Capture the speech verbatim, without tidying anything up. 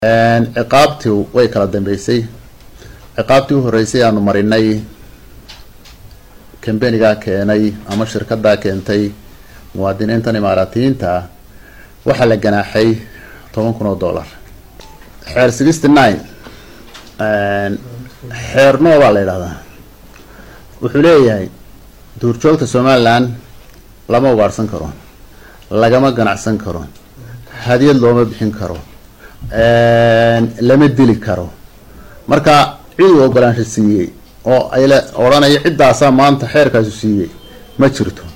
ciqaabtii way kala dambeysay. ciqaabtii u horeysay aanu marinay kambaniga keenay ama shirkada keentay muwaadiniintan imaaraatiyiinta waxa la ganaaxay toban kun oo dollar. xeer sixty nine xeer noo baa la yidhahdaa wuxuu leeyahay duurjoogta Somaliland lama ugaarsan karo, lagama ganacsan karo, hadiyad looma bixin karo, lama dili karo. marka cid uu ogolaansho siiyey oo ay la oranaya cidaasa maanta xeerkaas siiyey ma jirto.